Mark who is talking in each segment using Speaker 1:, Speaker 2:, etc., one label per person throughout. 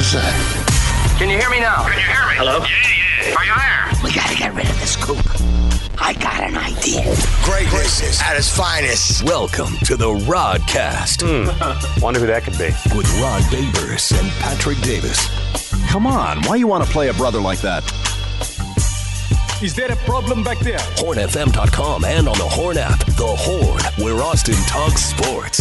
Speaker 1: sir.
Speaker 2: Can you hear me now?
Speaker 3: Can you hear me?
Speaker 2: Hello?
Speaker 3: Yeah. Are you there?
Speaker 1: We gotta get rid of this coop. I got an idea.
Speaker 4: Greatness at its finest.
Speaker 5: Welcome to the Rodcast.
Speaker 6: Wonder who that could be.
Speaker 5: With Rod Babers and Patrick Davis.
Speaker 7: Come on, why you want to play a brother like that?
Speaker 8: Is there a problem back there?
Speaker 5: HornFM.com and on the Horn app. The Horn, where Austin talks sports.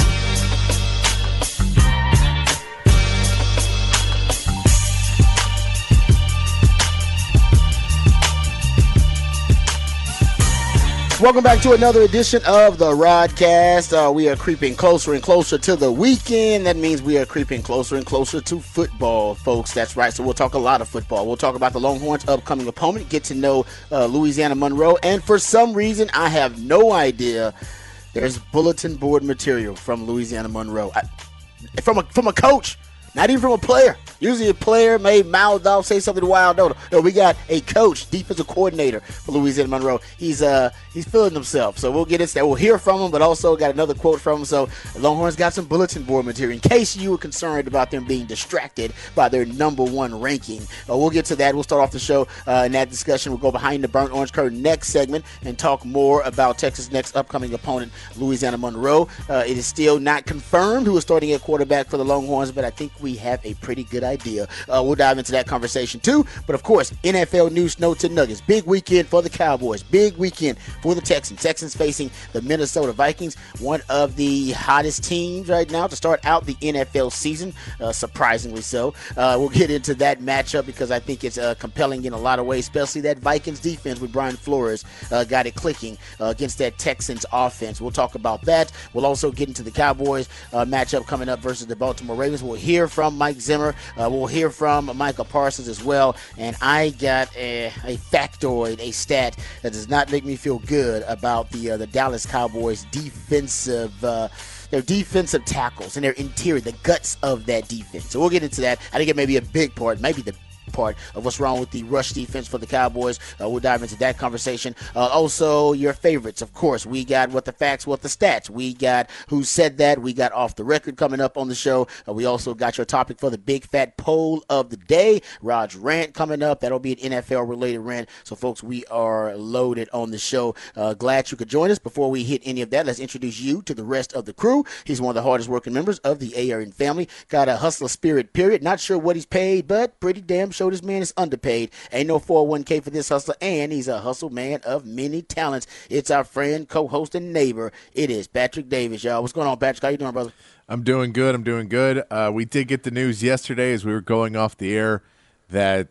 Speaker 9: Welcome back to another edition of the Rodcast. We are creeping closer and closer to the weekend. That means we are creeping closer and closer to football, folks. That's right. So we'll talk a lot of football. We'll talk about the Longhorns' upcoming opponent, get to know Louisiana Monroe. And for some reason, I have no idea, there's bulletin board material from Louisiana Monroe. From a coach, not even from a player. Usually a player may mouth off, say something wild. No, we got a coach, defensive coordinator for Louisiana Monroe. He's feeling himself. So we'll get into that. We'll hear from him, but also got another quote from him. So the Longhorns got some bulletin board material in case you were concerned about them being distracted by their number one ranking. We'll get to that. We'll start off the show in that discussion. We'll go behind the burnt orange curtain next segment and talk more about Texas' next upcoming opponent, Louisiana Monroe. It is still not confirmed who is starting at quarterback for the Longhorns, but I think we have a pretty good idea. We'll dive into that conversation too. But of course, NFL news, notes, and nuggets. Big weekend for the Cowboys. Big weekend for the Texans. Texans facing the Minnesota Vikings, one of the hottest teams right now to start out the NFL season, surprisingly so. We'll get into that matchup because I think it's compelling in a lot of ways, especially that Vikings defense with Brian Flores got it clicking against that Texans offense. We'll talk about that. We'll also get into the Cowboys matchup coming up versus the Baltimore Ravens. We'll hear from Mike Zimmer. We'll hear from Micah Parsons as well. And I got a factoid, a stat that does not make me feel good about the Dallas Cowboys defensive their defensive tackles and their interior, the guts of that defense. So we'll get into that. I think it may be a big part, maybe the part of what's wrong with the rush defense for the Cowboys. We'll dive into that conversation. Also, your favorites, of course. We got what the facts, what the stats. We got who said that. We got off the record coming up on the show. We also got your topic for the big fat poll of the day. Rod's rant coming up. That'll be an NFL related rant. So, folks, we are loaded on the show. Glad you could join us. Before we hit any of that, let's introduce you to the rest of the crew. He's one of the hardest working members of the ARN family. Got a hustler spirit, period. Not sure what he's paid, but pretty damn sure this man is underpaid. Ain't no 401k for this hustler, and he's a hustle man of many talents. It's our friend, co-host, and neighbor. It is Patrick Davis, y'all. What's going on, Patrick? How you doing, brother?
Speaker 10: I'm doing good. We did get the news yesterday as we were going off the air that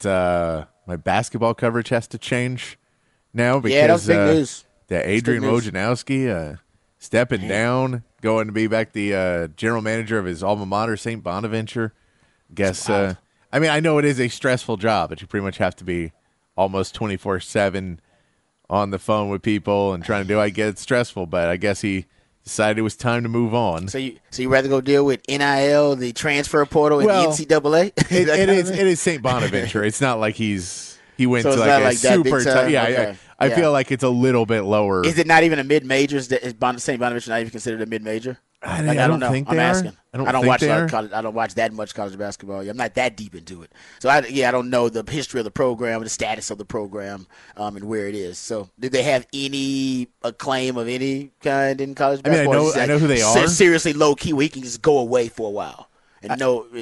Speaker 10: my basketball coverage has to change now because
Speaker 9: that was big news.
Speaker 10: That Adrian Wojnarowski stepping down, going to be back the general manager of his alma mater, St. Bonaventure. Guess I mean, I know it is a stressful job, but you pretty much have to be almost 24/7 on the phone with people and trying to do. I get it's stressful, but I guess he decided it was time to move on.
Speaker 9: So you rather go deal with NIL, the transfer portal, and the NCAA?
Speaker 10: It is St. Bonaventure. It's not like he went to like a super tough. Yeah,
Speaker 9: okay.
Speaker 10: I feel like it's a little bit lower.
Speaker 9: Is it not even a mid-major? Is St. Bonaventure not even considered a mid-major?
Speaker 10: I don't know.
Speaker 9: I'm asking.
Speaker 10: I don't watch
Speaker 9: college. I don't watch that much college basketball. I'm not that deep into it. So I don't know the history of the program, the status of the program, and where it is. So did they have any acclaim of any kind in college basketball?
Speaker 10: I know who they are.
Speaker 9: Seriously low key, where you can just go away for a while. And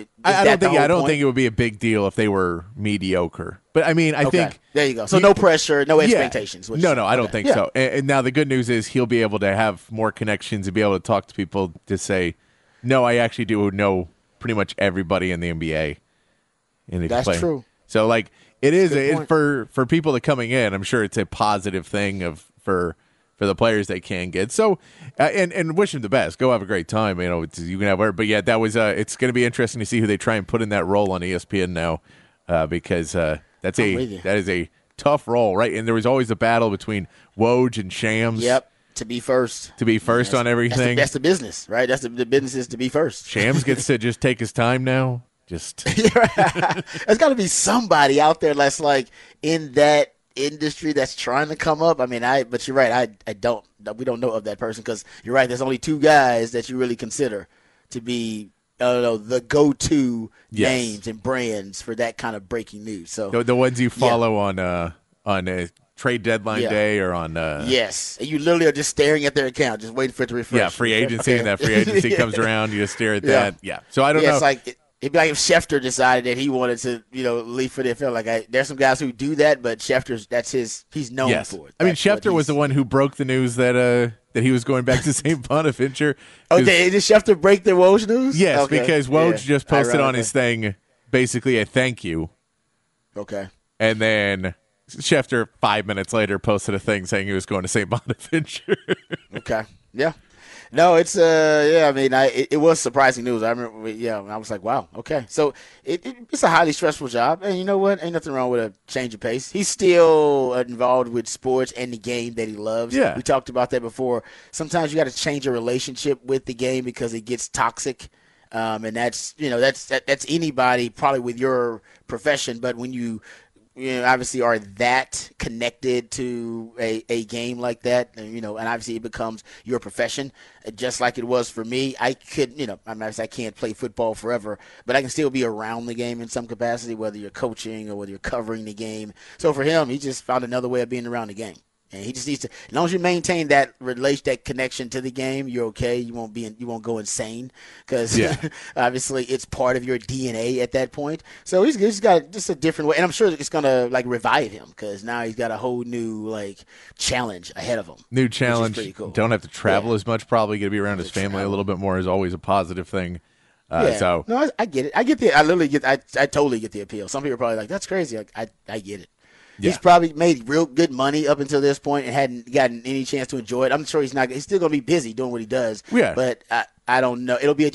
Speaker 10: I don't think it would be a big deal if they were mediocre. But I mean, I think
Speaker 9: there you go. So no pressure, no expectations.
Speaker 10: No, I don't think so. And now the good news is he'll be able to have more connections and be able to talk to people to say, no, I actually do know pretty much everybody in the NBA. And
Speaker 9: that's true.
Speaker 10: So like it is for people that coming in. I'm sure it's a positive thing for the players they can get. So, and wish them the best. Go have a great time. You can have whatever. But yeah, that was. It's going to be interesting to see who they try and put in that role on ESPN now, because that is a tough role, right? And there was always a battle between Woj and Shams.
Speaker 9: Yep. To be first
Speaker 10: on everything.
Speaker 9: That's the business, right? That's the business is to be first.
Speaker 10: Shams gets to just take his time now. There's
Speaker 9: got to be somebody out there that's like in that industry that's trying to come up. I mean, but you're right. We don't know of that person because you're right. There's only two guys that you really consider to be the go-to names and brands for that kind of breaking news. So
Speaker 10: the ones you follow on a trade deadline day or on
Speaker 9: yes, and you literally are just staring at their account, just waiting for it to refresh.
Speaker 10: Yeah, free agency, and that free agency comes around, you just stare at that. Yeah, so I don't know.
Speaker 9: It's like it'd be like if Schefter decided that he wanted to, leave for the NFL. Like there's some guys who do that, but Schefter's he's known for it.
Speaker 10: I mean, Schefter was the one who broke the news that he was going back to St. Bonaventure.
Speaker 9: Okay, did Schefter break the Woj news?
Speaker 10: Yes, because Woj just posted on his thing basically a thank you.
Speaker 9: Okay.
Speaker 10: And then Schefter 5 minutes later posted a thing saying he was going to St. Bonaventure.
Speaker 9: Okay. Yeah. No, it's I mean, it was surprising news. I remember, I was like, wow, okay. So it's a highly stressful job, and you know what? Ain't nothing wrong with a change of pace. He's still involved with sports and the game that he loves.
Speaker 10: Yeah,
Speaker 9: we talked about that before. Sometimes you got to change your relationship with the game because it gets toxic, and that's anybody probably with your profession. But when you obviously are that connected to a game like that, and obviously it becomes your profession, just like it was for me. I could, I can't play football forever, but I can still be around the game in some capacity, whether you're coaching or whether you're covering the game. So for him, he just found another way of being around the game. And he just needs to, as long as you maintain that that connection to the game, you're okay. You won't go insane because obviously it's part of your DNA at that point. So he's got just a different way, and I'm sure it's gonna revive him because now he's got a whole new challenge ahead of him.
Speaker 10: New challenge.
Speaker 9: Pretty cool.
Speaker 10: Don't have to travel as much. Probably going to be around his family a little bit more is always a positive thing. So
Speaker 9: no, I get it. I totally get the appeal. Some people are probably like, that's crazy. I get it. Yeah. He's probably made real good money up until this point and hadn't gotten any chance to enjoy it. I'm sure he's still going to be busy doing what he does.
Speaker 10: Yeah.
Speaker 9: But I don't know. It'll be a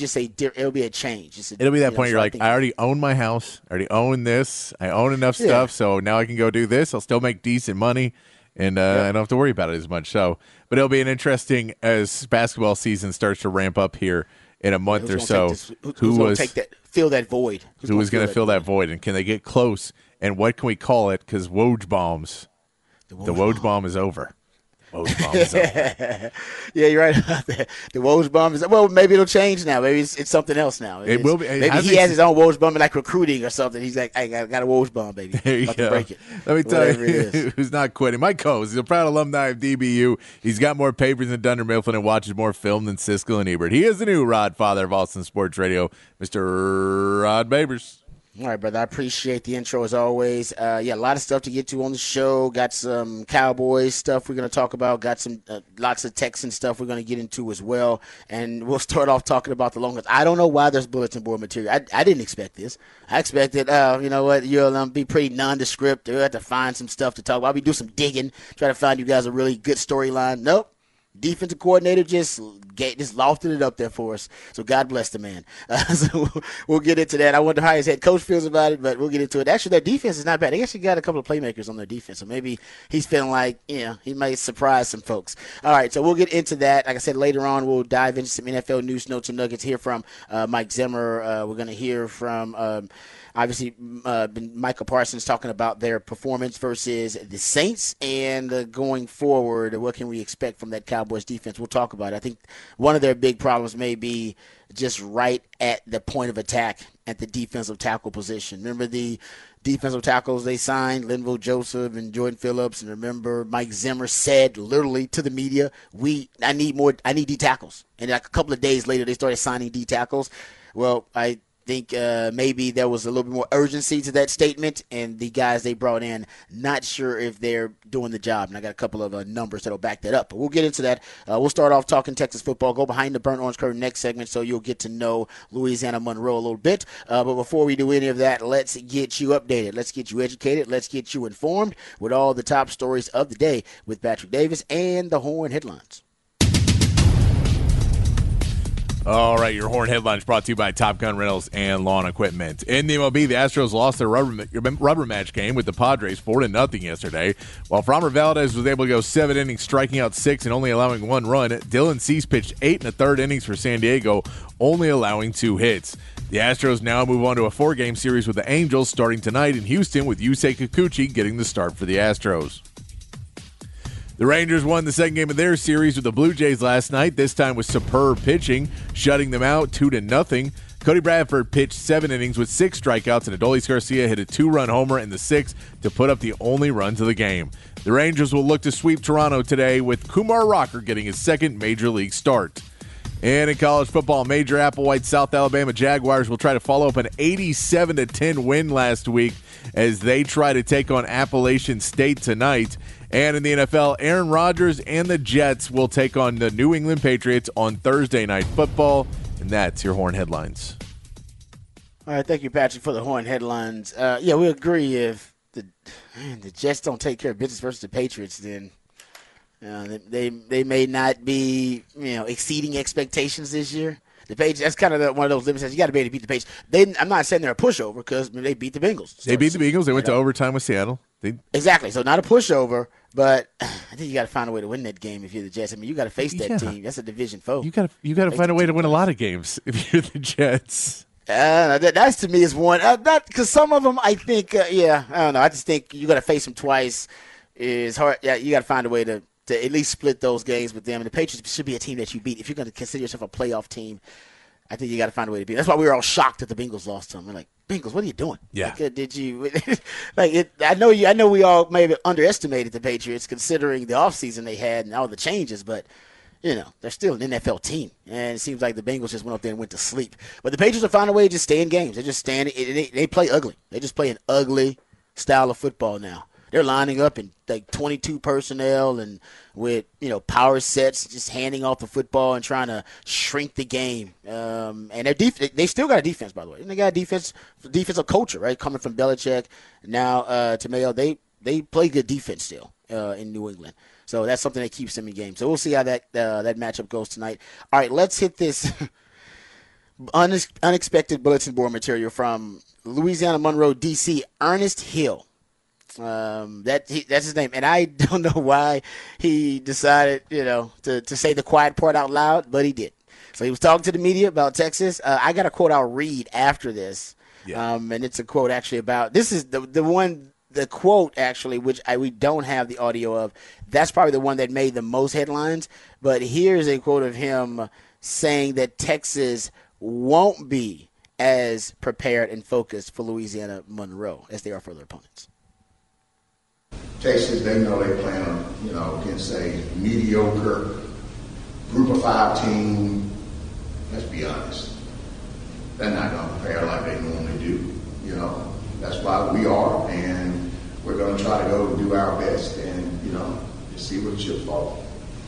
Speaker 9: change.
Speaker 10: It'll be that point you're like, I already own my house. I already own this. I own enough stuff. So now I can go do this. I'll still make decent money. And I don't have to worry about it as much. So, but it'll be an interesting as basketball season starts to ramp up here in a month or so.
Speaker 9: Who's going to fill that void?
Speaker 10: Who was going to fill that void? And can they get close? And what can we call it? Because Woj bombs. The Woj bomb is over. Woj bomb is over.
Speaker 9: Yeah, you're right about that. The Woj bomb is well. Maybe it'll change now. Maybe it's something else now.
Speaker 10: It will be.
Speaker 9: Maybe he has his own Woj bomb, like recruiting or something. He's like, I got a Woj bomb, baby.
Speaker 10: There you go.
Speaker 9: Break it.
Speaker 10: Let me tell you, who's not quitting. Mike Coase, he's a proud alumni of DBU. He's got more papers than Dunder Mifflin and watches more film than Siskel and Ebert. He is the new Rod Father of Austin Sports Radio, Mr. Rod Babers.
Speaker 9: All right, brother. I appreciate the intro as always. A lot of stuff to get to on the show. Got some Cowboys stuff we're going to talk about. Got some lots of Texan stuff we're going to get into as well. And we'll start off talking about the Longhorns. I don't know why there's bulletin board material. I didn't expect this. I expected, you'll be pretty nondescript. You'll have to find some stuff to talk about. I'll be doing some digging, try to find you guys a really good storyline. Nope. Defensive coordinator just lofted it up there for us. So God bless the man. So we'll get into that. I wonder how his head coach feels about it, but we'll get into it. Actually, their defense is not bad. They actually got a couple of playmakers on their defense, so maybe he's feeling like, he might surprise some folks. All right, so we'll get into that. Like I said, later on, we'll dive into some NFL news, notes, and nuggets. Hear from Mike Zimmer. We're going to hear from obviously, Micah Parsons talking about their performance versus the Saints and going forward, what can we expect from that Cowboys defense? We'll talk about it. I think one of their big problems may be just right at the point of attack at the defensive tackle position. Remember the defensive tackles they signed, Linval Joseph and Jordan Phillips, and remember Mike Zimmer said literally to the media, I need D tackles. And like a couple of days later, they started signing D tackles. Well, I think maybe there was a little bit more urgency to that statement, and the guys they brought in, not sure if they're doing the job. And I got a couple of numbers that'll back that up. But we'll get into that. We'll start off talking Texas football, go behind the burnt orange curtain next segment, so you'll get to know Louisiana Monroe a little bit. But before we do any of that, let's get you updated. Let's get you educated. Let's get you informed with all the top stories of the day with Patrick Davis and the Horn Headlines.
Speaker 10: All right, your Horn Headlines brought to you by Top Gun Rentals and Lawn Equipment. In the MLB, the Astros lost their rubber match game with the Padres 4-0 yesterday. While Framber Valdez was able to go 7 innings, striking out 6 and only allowing 1 run, Dylan Cease pitched 8 1/3 innings for San Diego, only allowing 2 hits. The Astros now move on to a 4-game series with the Angels starting tonight in Houston, with Yusei Kikuchi getting the start for the Astros. The Rangers won the second game of their series with the Blue Jays last night, this time with superb pitching, shutting them out 2-0. Cody Bradford pitched 7 innings with 6 strikeouts, and Adolis Garcia hit a 2-run homer in the 6th to put up the only runs of the game. The Rangers will look to sweep Toronto today with Kumar Rocker getting his second Major League start. And in college football, Major Applewhite South Alabama Jaguars will try to follow up an 87-10 win last week as they try to take on Appalachian State tonight. And in the NFL, Aaron Rodgers and the Jets will take on the New England Patriots on Thursday Night Football. And that's your Horn Headlines.
Speaker 9: All right, thank you, Patrick, for the Horn Headlines. Yeah, we agree if the Jets don't take care of business versus the Patriots, then they may not be exceeding expectations this year. The Patriots, that's kind of one of those limits. You got to be able to beat the Patriots. I'm not saying they're a pushover because they beat the Bengals.
Speaker 10: They beat the Bengals. They went to overtime with Seattle.
Speaker 9: Exactly. So not a pushover, but I think you got to find a way to win that game if you're the Jets. I mean, you got to face that team. That's a division foe.
Speaker 10: You got to find a way to win a lot of games if you're the Jets.
Speaker 9: That's to me is one. Not because some of them I think. I don't know. I just think you got to face them twice. Is hard. Yeah, you got to find a way to at least split those games with them. And the Patriots should be a team that you beat. If you're going to consider yourself a playoff team, I think you got to find a way to beat. That's why we were all shocked that the Bengals lost to them. We're like, Bengals, what are you doing?
Speaker 10: Yeah.
Speaker 9: Like, did you I know we all maybe underestimated the Patriots considering the offseason they had and all the changes, but they're still an NFL team. And it seems like the Bengals just went up there and went to sleep. But the Patriots will find a way to just stay in games. They just stand. They play ugly. They just play an ugly style of football now. They're lining up in like 22 personnel and with power sets, just handing off the football and trying to shrink the game. And they still got a defense, by the way. And they got a defensive culture, right? Coming from Belichick now to Mayo, they play good defense still in New England. So that's something that keeps them in games. So we'll see how that matchup goes tonight. All right, let's hit this unexpected bulletin board material from Louisiana Monroe, D.C., Ernest Hill. That's his name, and I don't know why he decided, to say the quiet part out loud, but he did. So he was talking to the media about Texas. I got a quote I'll read after this, and it's a quote actually about this is the quote actually, which we don't have the audio of. That's probably the one that made the most headlines. But here's a quote of him saying that Texas won't be as prepared and focused for Louisiana Monroe as they are for their opponents.
Speaker 3: Texas, they know they playing against a mediocre group of 5 team. Let's be honest. They're not going to prepare like they normally do. That's why we are, and we're going to try to go do our best and, just see what the chips fall.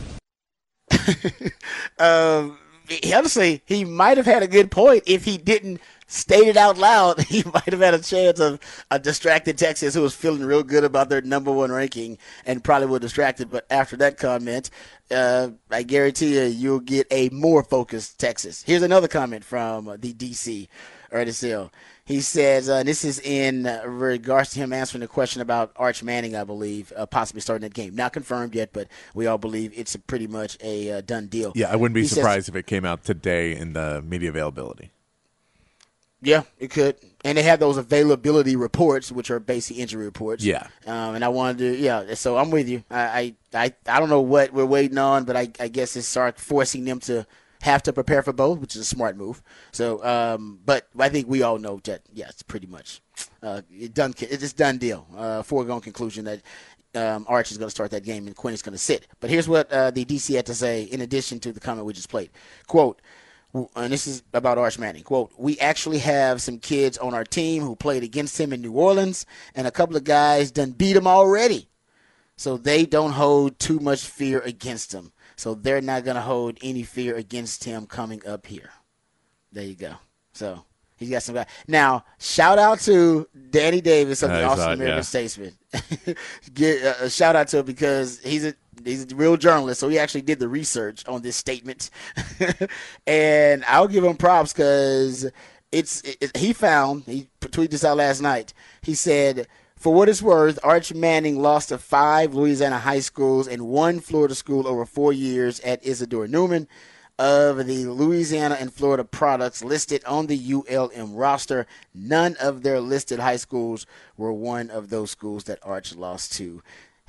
Speaker 9: Honestly, he might have had a good point if he didn't state it out loud. He might have had a chance of a distracted Texas who was feeling real good about their number 1 ranking and probably were distracted. But after that comment, I guarantee you'll get a more focused Texas. Here's another comment from the DC, Ernest Hill. He says, this is in regards to him answering the question about Arch Manning, I believe, possibly starting that game. Not confirmed yet, but we all believe it's pretty much a done deal.
Speaker 10: Yeah, I wouldn't be surprised if it came out today in the media availability.
Speaker 9: Yeah, it could. And they have those availability reports, which are basically injury reports.
Speaker 10: Yeah.
Speaker 9: And I wanted to, so I'm with you. I don't know what we're waiting on, but I guess it's Sark forcing them to have to prepare for both, which is a smart move. So, but I think we all know that, it's pretty much it's done deal. Foregone conclusion that Arch is going to start that game and Quinn is going to sit. But here's what the DC had to say in addition to the comment we just played. Quote, and this is about Arch Manning, quote, "We actually have some kids on our team who played against him in New Orleans, and a couple of guys done beat him already. So they don't hold too much fear against him. So they're not going to hold any fear against him coming up here." There you go. So he's got some guys. Now, shout out to Danny Davis of the Austin American Statesman. Get a shout out to him because he's a real journalist, so he actually did the research on this statement. And I'll give him props because he tweeted this out last night. He said, "For what it's worth, Arch Manning lost to 5 Louisiana high schools and 1 Florida school over 4 years at Isidore Newman. Of the Louisiana and Florida products listed on the ULM roster, none of their listed high schools were one of those schools that Arch lost to."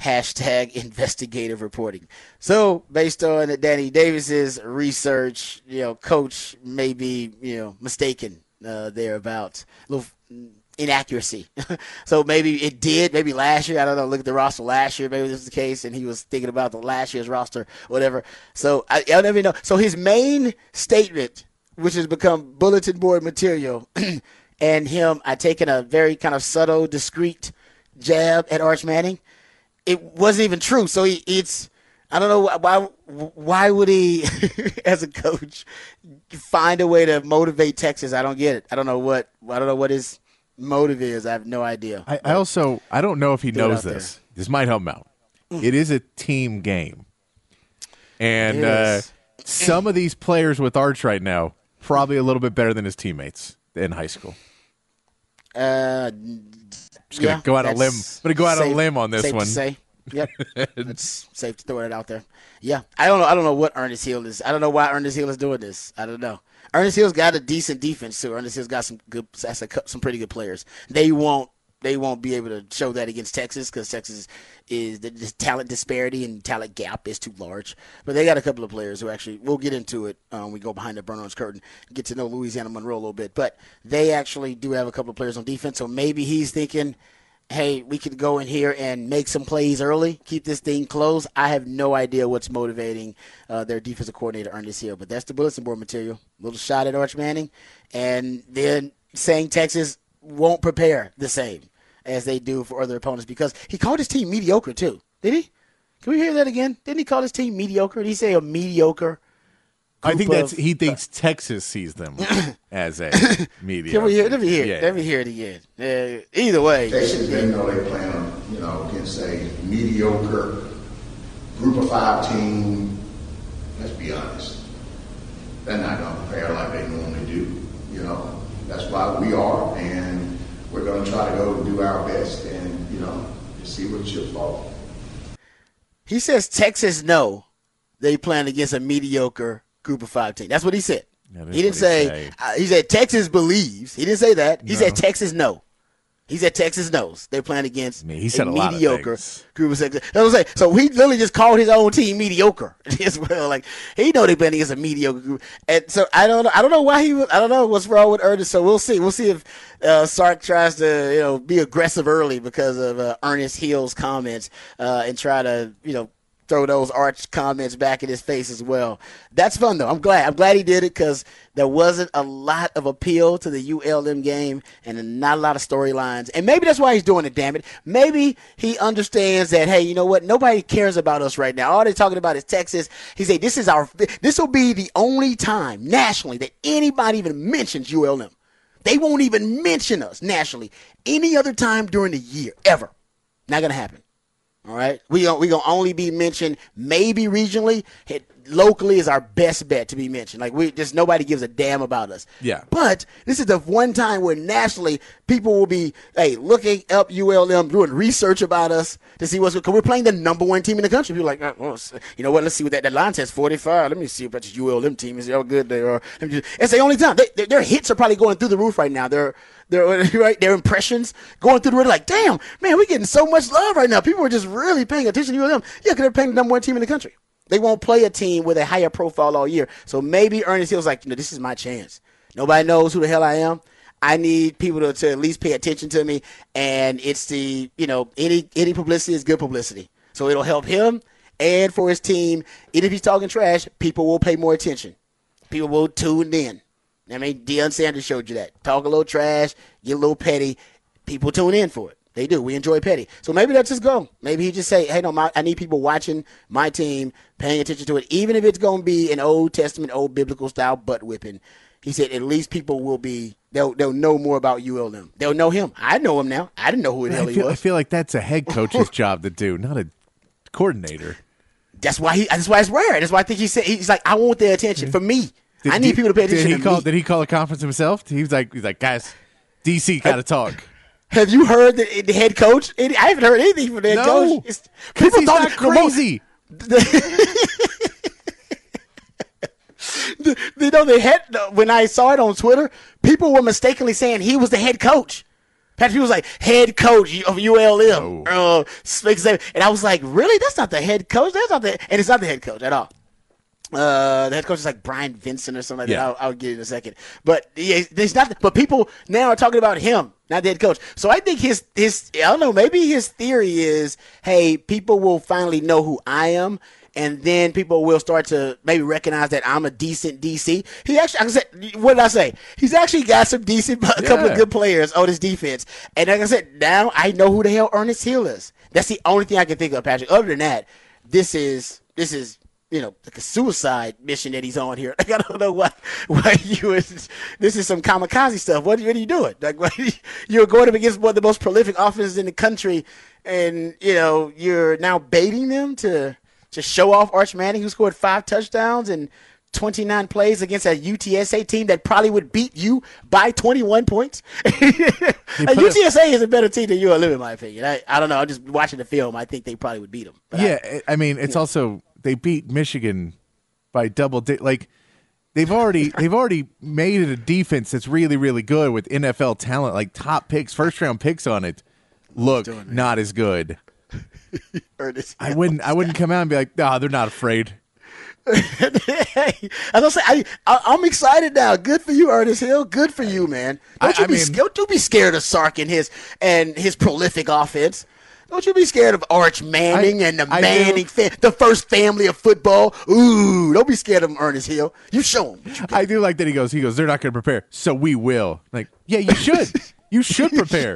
Speaker 9: Hashtag investigative reporting. So based on Danny Davis's research, coach may be, mistaken there about a little inaccuracy. So maybe it did, maybe last year, I don't know, look at the roster last year, maybe this was the case, and he was thinking about the last year's roster, whatever. So I'll never know. So his main statement, which has become bulletin board material, and him taking a very kind of subtle, discreet jab at Arch Manning, it wasn't even true. So it's I don't know why would he, as a coach, find a way to motivate Texas? I don't get it. I don't know what his motive is. I have no idea.
Speaker 10: I don't know if he knows this. This might help him out. It is a team game, and some of these players with Arch right now probably a little bit better than his teammates in high school. Just gonna go out on a limb. I'm gonna go out on a limb on this
Speaker 9: safe
Speaker 10: one.
Speaker 9: To say. Yep, it's safe to throw it out there. Yeah, I don't know what Ernest Hill is. I don't know why Ernest Hill is doing this. I don't know. Ernest Hill's got a decent defense too. Ernest Hill's got some pretty good players. They won't be able to show that against Texas because Texas is the talent disparity and talent gap is too large. But they got a couple of players who actually, we'll get into it. We go behind the burn orange curtain, get to know Louisiana Monroe a little bit. But they actually do have a couple of players on defense. So maybe he's thinking, hey, we could go in here and make some plays early, keep this thing close. I have no idea what's motivating their defensive coordinator, Ernest Hill. But that's the bulletin board material. Little shot at Arch Manning. And then saying Texas won't prepare the same as they do for other opponents because he called his team mediocre too. Did he? Can we hear that again? Didn't he call his team mediocre? Did he say a mediocre?
Speaker 10: I think he thinks Texas sees them as a mediocre.
Speaker 9: Can we hear? Let me hear it again. Either way,
Speaker 3: Texas, they know they play against a mediocre group of 5 team. Let's be honest, they're not going to prepare like they normally do. That's why we are, and we're going to try to go do our best, and just see what chips fall.
Speaker 9: He says Texas know they playing against a mediocre group of 5 team. That's what he said. He didn't say. He said Texas believes. He didn't say that. He said Texas know. He said Texas knows they're playing against a mediocre group of 6. That's what I'm saying. So he literally just called his own team mediocre as well. Like he know they're playing against a mediocre group. And so I don't know why I don't know what's wrong with Ernest. So we'll see. We'll see if Sark tries to be aggressive early because of Ernest Hill's comments and try to throw those Arch comments back in his face as well. That's fun, though. I'm glad he did it because there wasn't a lot of appeal to the ULM game and not a lot of storylines. And maybe that's why he's doing it, damn it. Maybe he understands that, hey, you know what? Nobody cares about us right now. All they're talking about is Texas. He said, this will be the only time nationally that anybody even mentions ULM. They won't even mention us nationally any other time during the year, ever. Not going to happen. All right, we gonna only be mentioned maybe regionally. Locally is our best bet to be mentioned. Like nobody gives a damn about us.
Speaker 10: Yeah.
Speaker 9: But this is the one time where nationally people will be looking up ULM, doing research about us to see what's because we're playing the number 1 team in the country. People are like, well, you know what? Let's see what that line says. 45. Let me see if that's ULM team is how good they are. It's the only time their hits are probably going through the roof right now. Their impressions going through the roof. Like, damn, man, we're getting so much love right now. People are just really paying attention to ULM. Yeah, because they're playing the number 1 team in the country. They won't play a team with a higher profile all year. So maybe Ernest Hill's like, this is my chance. Nobody knows who the hell I am. I need people to at least pay attention to me. And it's any publicity is good publicity. So it'll help him and for his team. Even if he's talking trash, people will pay more attention. People will tune in. I mean, Deion Sanders showed you that. Talk a little trash, get a little petty. People tune in for it. They do. We enjoy petty. So maybe that's his goal. Maybe he just say, hey, no, I need people watching my team, paying attention to it, even if it's going to be an Old Testament, old biblical style butt whipping. He said at least people will be, they'll know more about ULM. They'll know him. I know him now. I didn't know who the hell he was.
Speaker 10: I feel like that's a head coach's job to do, not a coordinator.
Speaker 9: That's why it's rare. That's why I think he's like, I want their attention. For me, I need people to pay attention to me.
Speaker 10: Did he call a conference himself? He was like, guys, DC got to talk.
Speaker 9: Have you heard the head coach? I haven't heard anything from the head coach.
Speaker 10: Because he's not crazy.
Speaker 9: When I saw it on Twitter, people were mistakenly saying he was the head coach. Patrick was like head coach of ULM. And I was like, really? That's not the head coach. And it's not the head coach at all. The head coach is like Brian Vincent or something like that. I'll get it in a second. But there's not. But people now are talking about him, not the head coach. So I think his I don't know. Maybe his theory is, hey, people will finally know who I am, and then people will start to maybe recognize that I'm a decent DC. He actually, like I said, what did I say? He's actually got some decent, a couple of good players on his defense. And like I said, now I know who the hell Ernest Hill is. That's the only thing I can think of, Patrick. Other than that, this is. Like a suicide mission that he's on here. Like, I don't know why this is some kamikaze stuff. What are you doing? Like, you're going up against one of the most prolific offenses in the country, and you're now baiting them to show off Arch Manning, who scored 5 touchdowns and 29 plays against a UTSA team that probably would beat you by 21 points. UTSA is a better team than ULM, in my opinion. I don't know. I'm just watching the film. I think they probably would beat them. But
Speaker 10: I mean, it's also. They beat Michigan by double like they've already made it a defense that's really, really good with NFL talent, like top picks, first round picks on it. Look, not as good. I wouldn't come out and be like, they're not afraid.
Speaker 9: I'm excited now. Good for you, Ernest Hill. Good for you, man. Don't be scared of Sark and his prolific offense. Don't you be scared of Arch Manning and the Manning, the first family of football. Ooh, don't be scared of him, Ernest Hill. You show him.
Speaker 10: I do like that he goes, they're not going to prepare, so we will. Like, yeah, you should. You should prepare.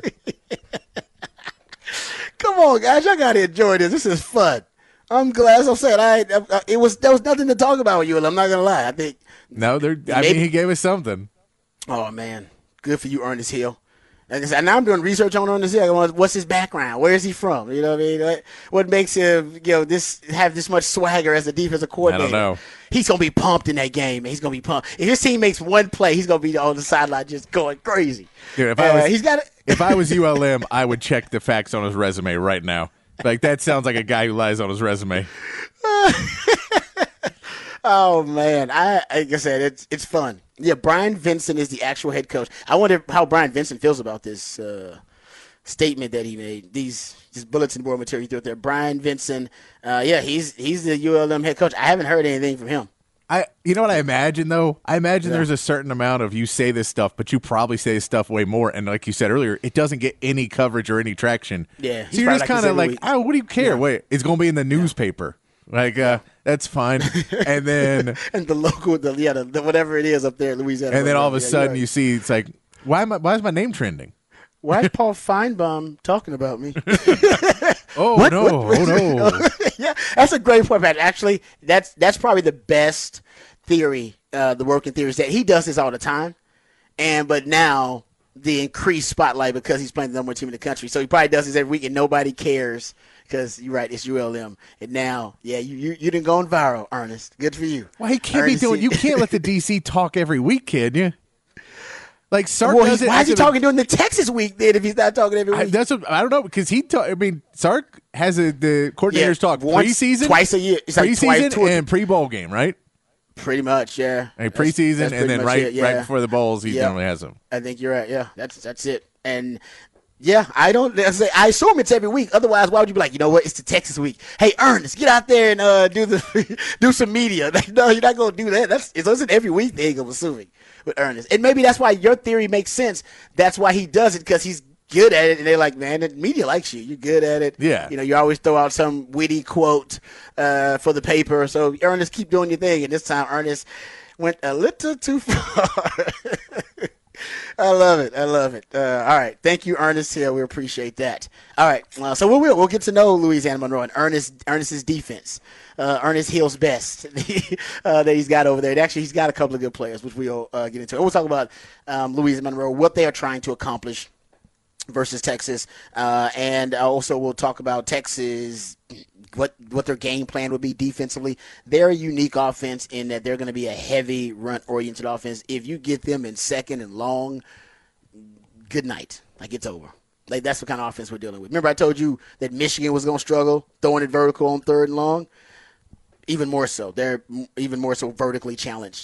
Speaker 9: Come on, guys. I got to enjoy this. This is fun. I'm glad. As I said, there was nothing to talk about with you, I'm not going to lie. I think.
Speaker 10: No, he gave us something.
Speaker 9: Oh, man. Good for you, Ernest Hill. Like I said, now I'm doing research on Ernest Hill. What's his background? Where is he from? You know what I mean? What makes him, have this much swagger as a defensive coordinator?
Speaker 10: I don't know.
Speaker 9: He's gonna be pumped in that game. He's gonna be pumped. If his team makes one play, he's gonna be on the sideline just going crazy.
Speaker 10: Dude, if I was ULM, I would check the facts on his resume right now. Like, that sounds like a guy who lies on his resume.
Speaker 9: Oh man, like I said, it's fun. Yeah, Brian Vincent is the actual head coach. I wonder how Brian Vincent feels about this statement that he made. These bulletin board material he threw out there. Brian Vincent, he's the ULM head coach. I haven't heard anything from him.
Speaker 10: You know what I imagine though? I imagine there's a certain amount of you say this stuff, but you probably say this stuff way more. And like you said earlier, it doesn't get any coverage or any traction.
Speaker 9: Yeah,
Speaker 10: so you're just kind of like, oh, what do you care? Yeah. Wait, it's going to be in the newspaper. Like, that's fine. And then
Speaker 9: and the local, the whatever it is up there in Louisiana.
Speaker 10: And then all of a sudden you see it's like, why is my name trending?
Speaker 9: Why is Paul Feinbaum talking about me?
Speaker 10: Oh no.
Speaker 9: Yeah, that's a great point, Pat. Actually, that's probably the best theory, the working theory is that he does this all the time. But now the increased spotlight because he's playing the number one team in the country. So he probably does this every week and nobody cares. Because you're right, it's ULM, and now, you didn't go on viral, Ernest. Good for you.
Speaker 10: Well, he can't be doing. You can't let the DC talk every week, can you? Like Sark does it.
Speaker 9: Why is he talking during the Texas week then if he's not talking every week?
Speaker 10: I don't know because Sark has the coordinators talk preseason,
Speaker 9: twice a year, it's
Speaker 10: preseason and pre-bowl game, right?
Speaker 9: Pretty much, yeah.
Speaker 10: Preseason and then right before the bowls, he normally has them.
Speaker 9: I think you're right. Yeah, that's it. And. Yeah, I assume it's every week. Otherwise, why would you be like, you know what? It's the Texas week. Hey, Ernest, get out there and do some media. Like, no, you're not gonna do that. It's an every week thing. I'm assuming with Ernest, and maybe that's why your theory makes sense. That's why he does it because he's good at it, and they're like, man, the media likes you. You're good at it.
Speaker 10: Yeah,
Speaker 9: you always throw out some witty quote for the paper. So Ernest, keep doing your thing. And this time, Ernest went a little too far. I love it. All right. Thank you, Ernest Hill. We appreciate that. All right. So we'll get to know Louisiana Monroe and Ernest's defense. Ernest Hill's best that he's got over there. And actually, he's got a couple of good players, which we'll get into. And we'll talk about Louisiana Monroe, what they are trying to accomplish versus Texas. And also we'll talk about Texas, what their game plan would be defensively. They're a unique offense in that they're going to be a heavy run-oriented offense. If you get them in second and long, good night. Like, it's over. Like, that's what kind of offense we're dealing with. Remember I told you that Michigan was going to struggle throwing it vertical on third and long? Even more so. They're even more so vertically challenged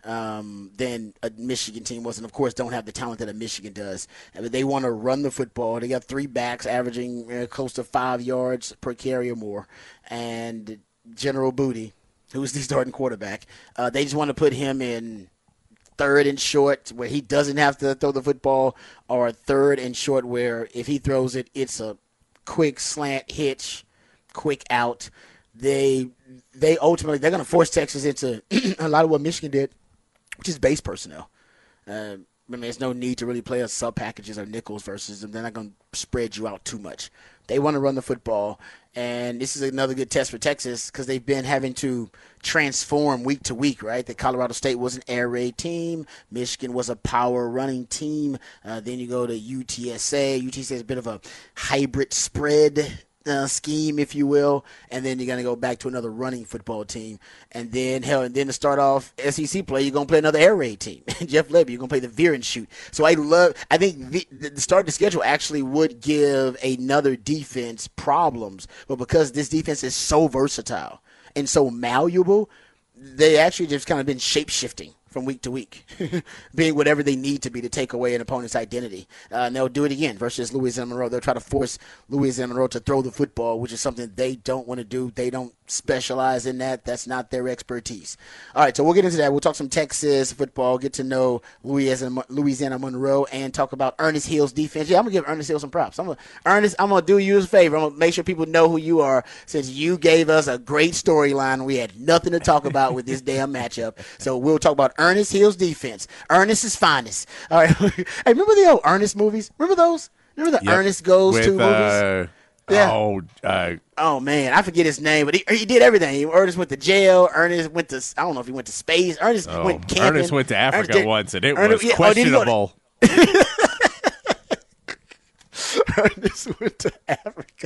Speaker 9: than a Michigan team was, and of course don't have the talent that a Michigan does. But they want to run the football. They got 3 backs averaging close to 5 yards per carry or more, and General Booty, who's the starting quarterback, they just want to put him in third and short where he doesn't have to throw the football, or third and short where if he throws it, it's a quick slant hitch, quick out. They ultimately, they're going to force Texas into a lot of what Michigan did, which is base personnel. I mean, there's no need to really play a sub packages or nickels versus them. They're not going to spread you out too much. They want to run the football, and this is another good test for Texas because they've been having to transform week to week, right? That Colorado State was an air raid team. Michigan was a power running team. Then you go to UTSA. UTSA is a bit of a hybrid spread scheme, if you will, and then you're going to go back to another running football team, and then to start off SEC play, you're going to play another air raid team. Jeff Levy, you're going to play the veer and shoot. So I think the start of the schedule actually would give another defense problems, but because this defense is so versatile and so malleable, they actually just kind of been shape-shifting from week to week, being whatever they need to be to take away an opponent's identity. And they'll do it again versus Louisiana Monroe. They'll try to force Louisiana Monroe to throw the football, which is something they don't want to do. They don't specialize in that. That's not their expertise. All right, so we'll get into that. We'll talk some Texas football, get to know Louisiana Monroe, and talk about Ernest Hill's defense. Yeah, I'm going to give Ernest Hill some props. I'm going to do you a favor. I'm going to make sure people know who you are, since you gave us a great storyline. We had nothing to talk about with this damn matchup. So we'll talk about Ernest Hill's defense. Ernest is finest. All right. Hey, remember the old Ernest movies? Remember those? Remember the Ernest Goes To movies? Yeah. Oh man, I forget his name, but he did everything. Ernest went to jail. Ernest went to, I don't know if he went to space. Ernest went camping.
Speaker 10: Ernest went to Africa once, and it was questionable.
Speaker 9: Ernest went to Africa.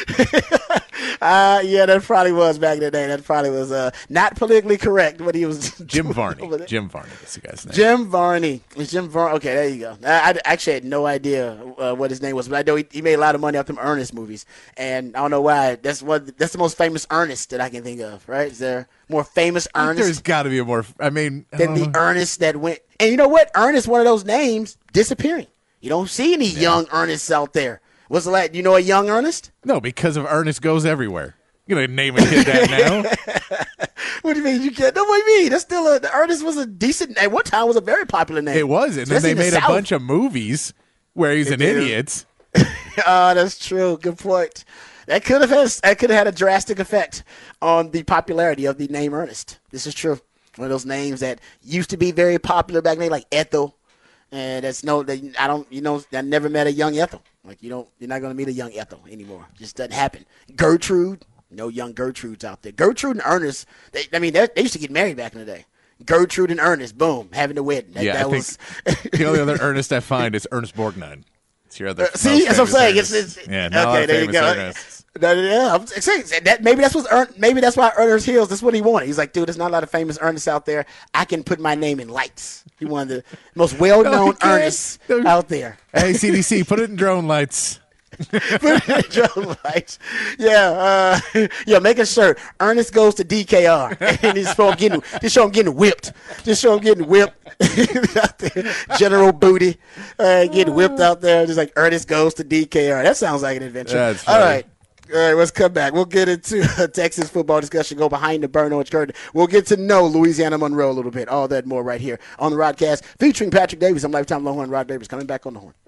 Speaker 9: Yeah, that probably was back in the day. That probably was not politically correct, but he was
Speaker 10: Jim Varney. Jim Varney is the guy's name.
Speaker 9: Jim Varney. It's Jim Varney. Okay, there you go. I actually had no idea what his name was, but I know he made a lot of money off them Ernest movies, and I don't know why. That's the most famous Ernest that I can think of. Right? Is there more famous Ernest?
Speaker 10: There's got to be a more. I mean,
Speaker 9: than the Ernest that went. And you know what? Ernest, one of those names, disappearing. You don't see any young Ernests out there. What's the last? You know a young Ernest?
Speaker 10: No, because of Ernest Goes Everywhere. You're going to name a kid that now?
Speaker 9: What do you mean you can't? No, what do you mean? That's still Ernest was a decent name. One time was a very popular name.
Speaker 10: It was, and then they made a bunch of movies where he's an idiot.
Speaker 9: Oh, that's true. Good point. That could have had a drastic effect on the popularity of the name Ernest. This is true. One of those names that used to be very popular back then, like Ethel. And I never met a young Ethel. Like you're not going to meet a young Ethel anymore. It just doesn't happen. Gertrude, no young Gertrudes out there. Gertrude and Ernest, they used to get married back in the day. Gertrude and Ernest, boom, having a wedding.
Speaker 10: I think the only other Ernest I find is Ernest Borgnine. It's your other.
Speaker 9: See, that's what I'm saying.
Speaker 10: Okay,
Speaker 9: there you go.
Speaker 10: Ernest.
Speaker 9: Yeah, I'm saying that maybe that's why Ernest Hills. That's what he wanted. He's like, dude, there's not a lot of famous Ernest out there. I can put my name in lights. He wanted the most well-known Ernest out there.
Speaker 10: Hey, CDC, put it in drone lights.
Speaker 9: Put it in drone lights. Yeah, make a shirt. Ernest Goes to DKR, and just show him getting whipped. Just show him getting whipped out there. General Booty getting whipped out there, just like Ernest Goes to DKR. That sounds like an adventure.
Speaker 10: That's
Speaker 9: all right. All right, let's come back. We'll get into a Texas football discussion, go behind the burn orange curtain. We'll get to know Louisiana Monroe a little bit. All that more right here on the Rodcast, featuring Patrick Davis. I'm Lifetime Longhorn Rod Davis, coming back on the horn.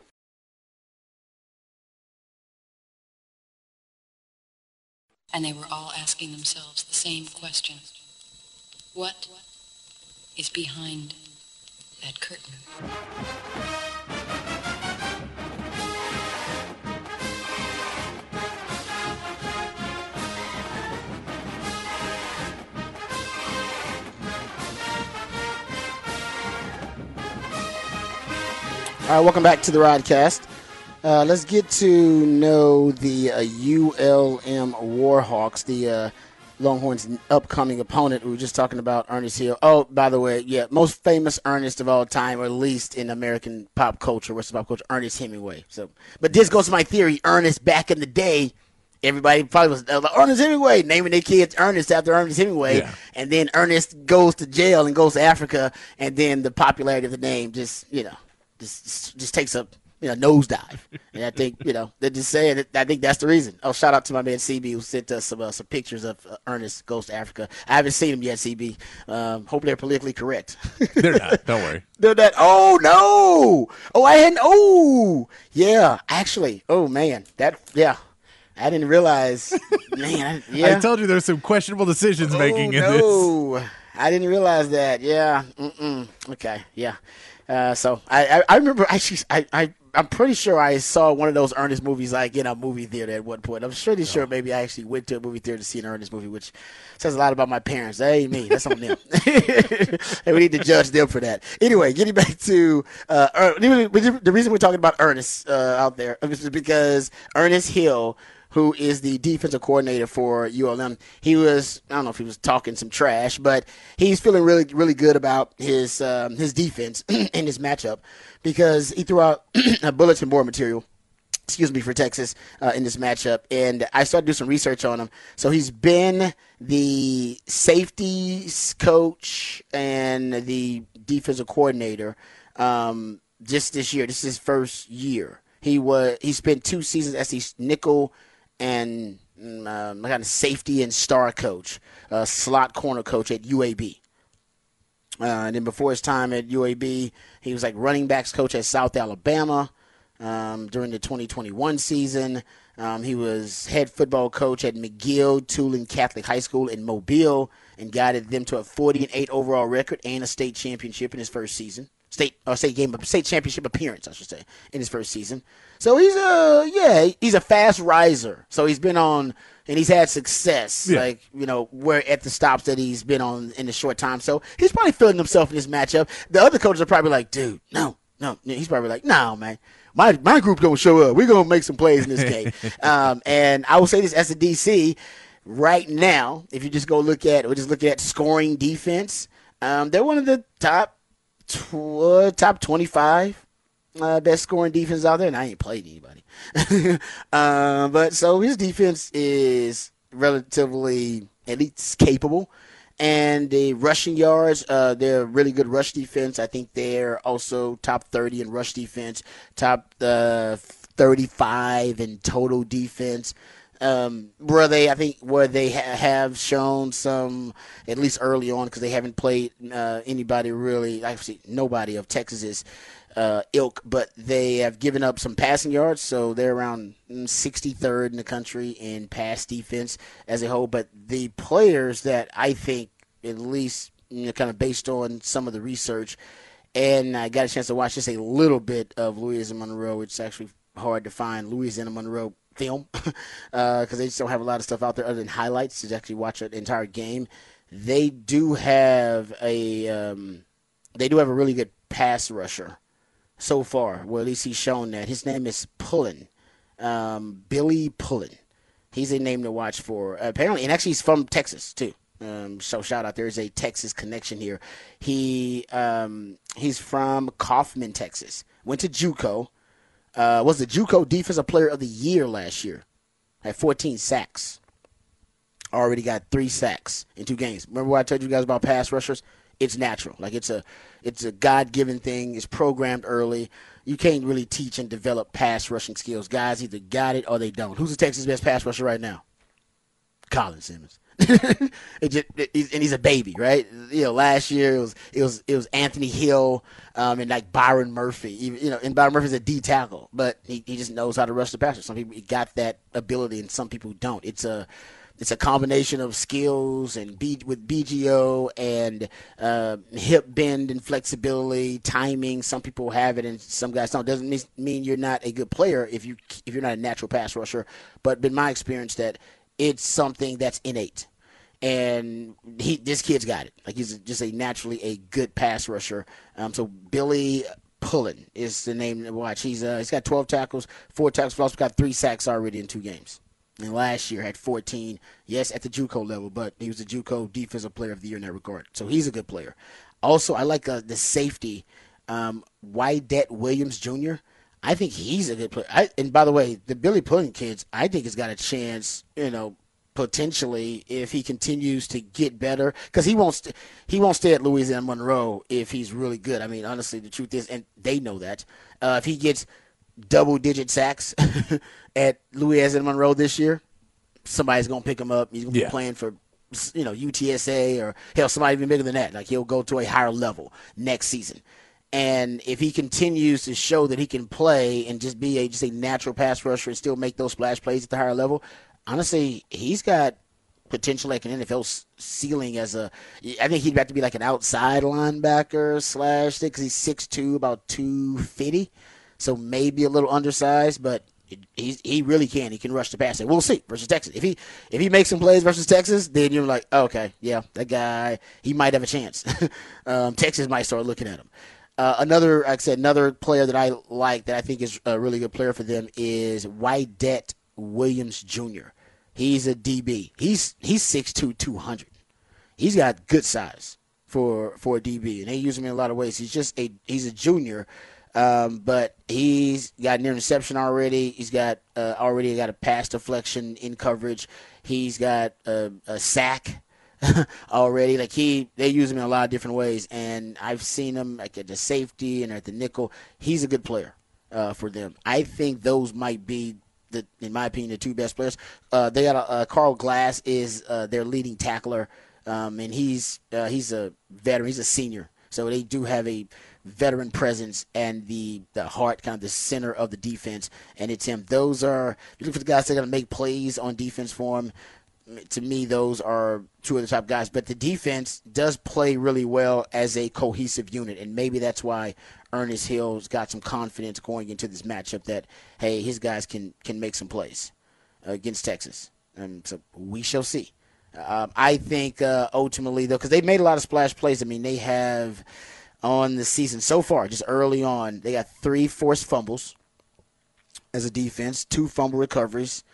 Speaker 11: And they were all asking themselves the same question. What is behind that curtain?
Speaker 9: All right, welcome back to the Rodcast. Let's get to know the ULM Warhawks, the Longhorns' upcoming opponent. We were just talking about Ernest Hill. Oh, by the way, most famous Ernest of all time, or at least in American pop culture, Western pop culture, Ernest Hemingway. But this goes to my theory. Ernest back in the day everybody probably was Ernest Hemingway, naming their kids Ernest after Ernest Hemingway, and then Ernest goes to jail and goes to Africa, and then the popularity of the name just takes a nosedive. And I think they're just saying that. I think that's the reason. Oh, shout out to my man CB who sent us some pictures of Ernest goes to Africa. I haven't seen them yet, CB. Hope they're politically correct.
Speaker 10: They're not. Don't worry.
Speaker 9: They're not. Oh no. Oh, I hadn't. Oh yeah. Actually. Oh man. I didn't realize. Man.
Speaker 10: I told you there's some questionable decisions making in this.
Speaker 9: I didn't realize that. Yeah. Okay. Yeah. So I remember actually I'm pretty sure I saw one of those Ernest movies like in a movie theater at one point. I'm pretty sure maybe I actually went to a movie theater to see an Ernest movie, which says a lot about my parents. That ain't me. That's on them. And we need to judge them for that. Anyway, getting back to the reason we're talking about Ernest out there is because Ernest Hill, who is the defensive coordinator for ULM, I don't know if he was talking some trash, but he's feeling really, really good about his defense in this matchup because he threw out a bulletin board material, for Texas in this matchup. And I started to do some research on him. So he's been the safeties coach and the defensive coordinator just this year. This is his first year. He spent 2 seasons as the nickel and kind of safety and star coach, slot corner coach at UAB. And then before his time at UAB, he was like running backs coach at South Alabama during the 2021 season. He was head football coach at McGill Tulane Catholic High School in Mobile and guided them to a 40-8 overall record and a state championship in his first season. State championship appearance, I should say, in his first season. So he's a fast riser. So he's been on and he's had success, where at the stops that he's been on in a short time. So he's probably feeling himself in this matchup. The other coaches are probably like, dude, no. He's probably like, no, man. My group gonna show up. We're gonna make some plays in this game. And I will say this as a DC right now, if you just look at scoring defense, they're one of the top 25 best scoring defense out there, and I ain't played anybody. But so his defense is relatively at least capable. And the rushing yards, they're a really good rush defense. I think they're also top 30 in rush defense, top 35 in total defense. Where they have shown some, at least early on, because they haven't played anybody really, actually nobody of Texas's ilk, but they have given up some passing yards, so they're around 63rd in the country in pass defense as a whole. But the players that I think, at least kind of based on some of the research, and I got a chance to watch just a little bit of Louisiana Monroe. It's actually hard to find Louisiana Monroe film because they just don't have a lot of stuff out there other than highlights to actually watch an entire game. They do have a really good pass rusher so far. Well, at least he's shown that. His name is Pullen, Billy Pullen. He's a name to watch for apparently, and actually he's from Texas too. So shout out, there's a Texas connection here. He's from Kaufman, Texas. Went to JUCO. Was the JUCO Defensive Player of the Year last year. Had 14 sacks. Already got 3 sacks in 2 games. Remember what I told you guys about pass rushers? It's natural. Like it's a God-given thing. It's programmed early. You can't really teach and develop pass rushing skills. Guys either got it or they don't. Who's the Texas best pass rusher right now? Colin Simmons. And he's a baby, right? Last year it was Anthony Hill and like Byron Murphy. And Byron Murphy's a D tackle, but he just knows how to rush the passer. Some people got that ability, and some people don't. It's a combination of skills and with BGO and hip bend and flexibility, timing. Some people have it, and some guys don't. Doesn't mean you're not a good player if you're not a natural pass rusher. But in my experience, that it's something that's innate, and this kid's got it. Like he's just naturally a good pass rusher. So Billy Pullen is the name to watch. He's got 12 tackles, 4 tackles, also got 3 sacks already in 2 games. And last year had 14, yes, at the JUCO level, but he was the JUCO Defensive Player of the Year in that regard. So he's a good player. Also, I like the safety, Wydett Williams Jr. I think he's a good player. And by the way, the Billy Pullen kids, I think has got a chance, potentially if he continues to get better, because he won't stay at Louisiana Monroe if he's really good. I mean, honestly, the truth is, and they know that, if he gets double-digit sacks at Louisiana Monroe this year, somebody's going to pick him up. He's going to be playing for, UTSA or, hell, somebody even bigger than that. Like, he'll go to a higher level next season. And if he continues to show that he can play and just be a natural pass rusher and still make those splash plays at the higher level, honestly, he's got potential like an NFL ceiling I think he'd have to be like an outside linebacker / because he's 6'2", about 250. So maybe a little undersized, but he really can. He can rush the passer. We'll see versus Texas. If he makes some plays versus Texas, then you're like, oh, okay, yeah, that guy, he might have a chance. Texas might start looking at him. Another player that I like that I think is a really good player for them is Wydett Williams Jr. He's a DB. He's 6'2", 200. He's got good size for a DB, and they use him in a lot of ways. He's a junior, but he's got an interception already. He's got already got a pass deflection in coverage. He's got a sack already. Like they use him in a lot of different ways, and I've seen him like at the safety and at the nickel. He's a good player for them. I think those might be, in my opinion, the two best players. They got Carl Glass is their leading tackler, and he's a veteran. He's a senior, so they do have a veteran presence and the heart, kind of the center of the defense, and it's him. Those are, you look for the guys that are going to make plays on defense for him. To me, those are two of the top guys. But the defense does play really well as a cohesive unit, and maybe that's why Ernest Hill's got some confidence going into this matchup that, hey, his guys can make some plays against Texas. So we shall see. I think ultimately, though, because they've made a lot of splash plays. I mean, they have on the season so far, just early on, they got 3 forced fumbles as a defense, 2 fumble recoveries.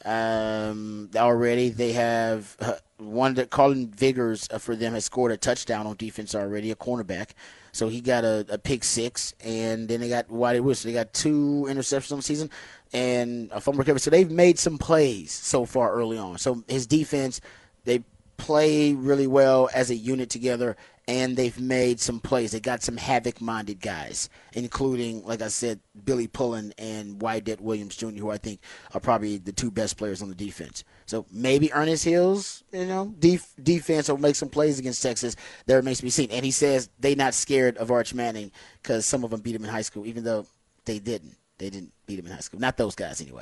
Speaker 9: Already they have one that Colin Vigors for them has scored a touchdown on defense already, a cornerback. So he got a pick 6, and then they got Whitey Wilson. They got 2 interceptions on the season and a fumble recovery. So they've made some plays so far early on. So his defense, they play really well as a unit together, and they've made some plays. They got some havoc-minded guys, including, like I said, Billy Pullen and Wydett Williams Jr., who I think are probably the 2 best players on the defense. So maybe Ernest Hill's, defense will make some plays against Texas. That remains to be seen. And he says they're not scared of Arch Manning because some of them beat him in high school, even though they didn't. They didn't beat him in high school. Not those guys, anyway.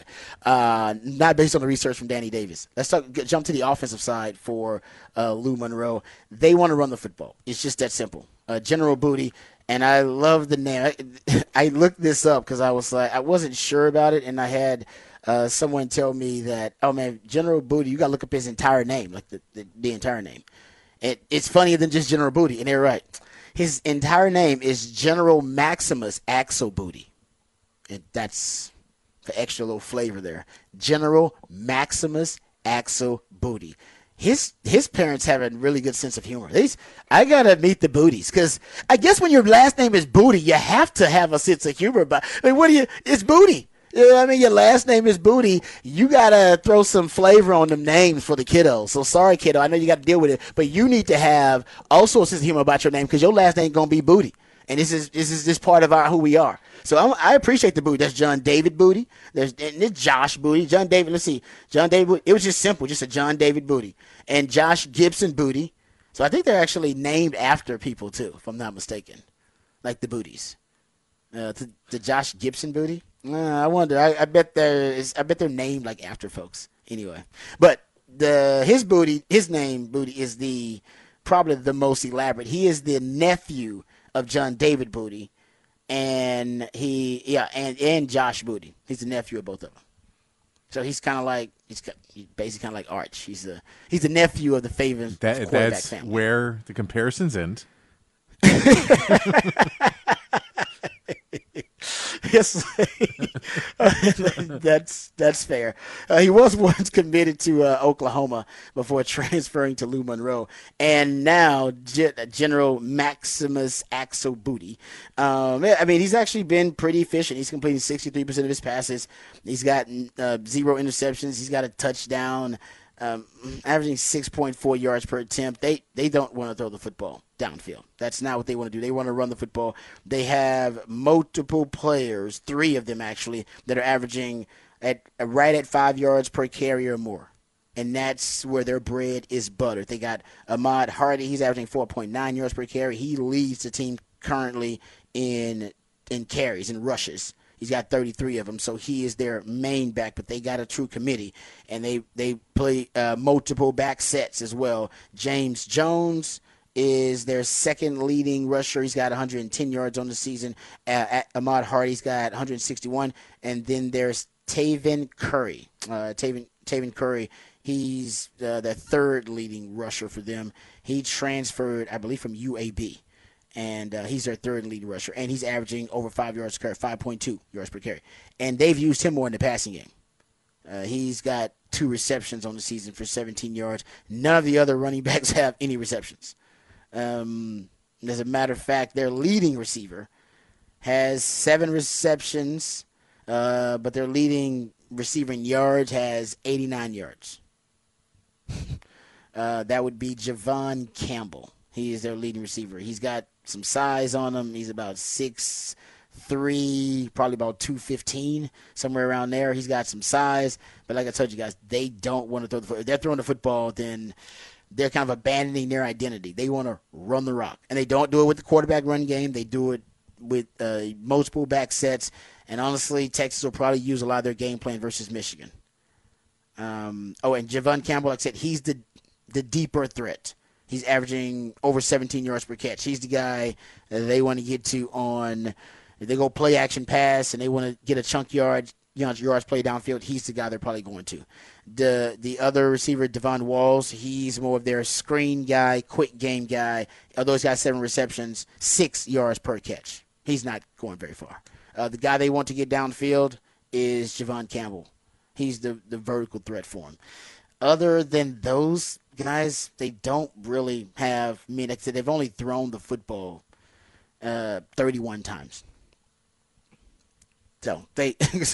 Speaker 9: Not based on the research from Danny Davis. Let's jump to the offensive side for Lou Monroe. They want to run the football. It's just that simple. General Booty, and I love the name. I looked this up because I wasn't sure about it, and I had someone tell me that, oh, man, General Booty, you got to look up his entire name, like the entire name. It's funnier than just General Booty, and they're right. His entire name is General Maximus Axel Booty. And that's the extra little flavor there. General Maximus Axel Booty. His parents have a really good sense of humor. I got to meet the Booties because I guess when your last name is Booty, you have to have a sense of humor. But it's Booty. You know what I mean? Your last name is Booty. You got to throw some flavor on them names for the kiddos. So sorry, kiddo. I know you got to deal with it. But you need to have also a sense of humor about your name because your last name going to be Booty. And this is part of who we are. So I appreciate the Booty. That's John David Booty. There's Josh Booty. John David, let's see. John David Booty. It was just simple, just a John David Booty. And Josh Gibson Booty. So I think they're actually named after people, too, if I'm not mistaken. Like the Booties. The Josh Gibson Booty? I wonder. I bet they're named like after folks. Anyway. But his name, Booty, is probably the most elaborate. He is the nephew of John David Booty. And and Josh Booty. He's the nephew of both of them. So he's kind of like basically kind of like Arch. He's the nephew of the favorite quarterback
Speaker 10: that's
Speaker 9: family.
Speaker 10: Where the comparisons end.
Speaker 9: Yes, that's fair. He was once committed to Oklahoma before transferring to Lou Monroe, and now General Maximus Axel Booty. I mean, he's actually been pretty efficient. He's completing 63% of his passes. He's got 0 interceptions. He's got a touchdown. Averaging 6.4 yards per attempt. They don't want to throw the football downfield. That's not what they want to do. They want to run the football. They have multiple players, 3 of them actually, that are averaging right at 5 yards per carry or more. And that's where their bread is buttered. They got Ahmad Hardy. He's averaging 4.9 yards per carry. He leads the team currently in carries and rushes. He's got 33 of them, so he is their main back, but they got a true committee, and they play multiple back sets as well. James Jones is their second leading rusher. He's got 110 yards on the season. Ahmad Hardy's got 161, and then there's Taven Curry. Taven Curry, he's the third leading rusher for them. He transferred, I believe, from UAB. And he's their third lead rusher. And he's averaging over 5 yards per carry, 5.2 yards per carry. And they've used him more in the passing game. He's got 2 receptions on the season for 17 yards. None of the other running backs have any receptions. As a matter of fact, their leading receiver has 7 receptions, but their leading receiver in yards has 89 yards. That would be Javon Campbell. He is their leading receiver. He's got some size on him. He's about 6'3", probably about 215, somewhere around there. He's got some size. But like I told you guys, they don't want to throw the football. If they're throwing the football, then they're kind of abandoning their identity. They want to run the rock. And they don't do it with the quarterback run game. They do it with multiple back sets. And honestly, Texas will probably use a lot of their game plan versus Michigan. And Javon Campbell, like I said, he's the deeper threat. He's averaging over 17 yards per catch. He's the guy that they want to get to on – if they go play action pass and they want to get a chunk yards play downfield, he's the guy they're probably going to. The other receiver, Devon Walls, he's more of their screen guy, quick game guy. Although he's got 7 receptions, 6 yards per catch. He's not going very far. The guy they want to get downfield is Javon Campbell. He's the vertical threat for him. Other than those guys, they don't really have – I mean, like I said, they've only thrown the football 31 times. So they're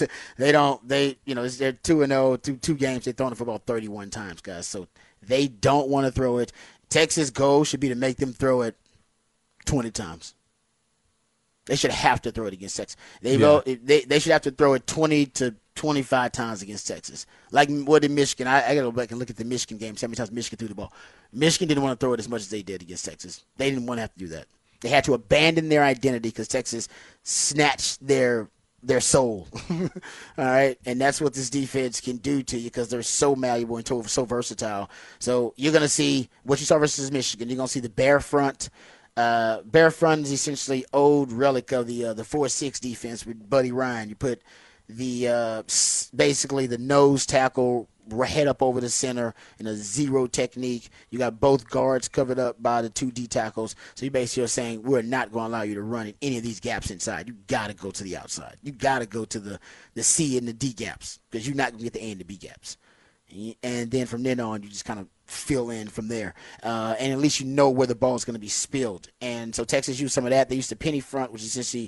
Speaker 9: 2-0, 2 games. They've thrown the football 31 times, guys. So they don't want to throw it. Texas' goal should be to make them throw it 20 times. They should have to throw it against Texas. They should have to throw it 20 to 25 times against Texas. Like what in Michigan. I got to go back and look at the Michigan game, see how many times Michigan threw the ball. Michigan didn't want to throw it as much as they did against Texas. They didn't want to have to do that. They had to abandon their identity because Texas snatched their soul. All right? And that's what this defense can do to you because they're so malleable and so versatile. So you're going to see what you saw versus Michigan. You're going to see the bare front. Bare front is essentially old relic of the 4-6 defense with Buddy Ryan. You put the basically the nose tackle head up over the center in a zero technique. You got both guards covered up by the 2 D tackles. So you basically are saying we're not going to allow you to run in any of these gaps inside. You got to go to the outside. You got to go to the C and the D gaps because you're not going to get the A and the B gaps. And then from then on, you just kind of fill in from there. And at least you know where the ball is going to be spilled. And so Texas used some of that. They used the penny front, which is essentially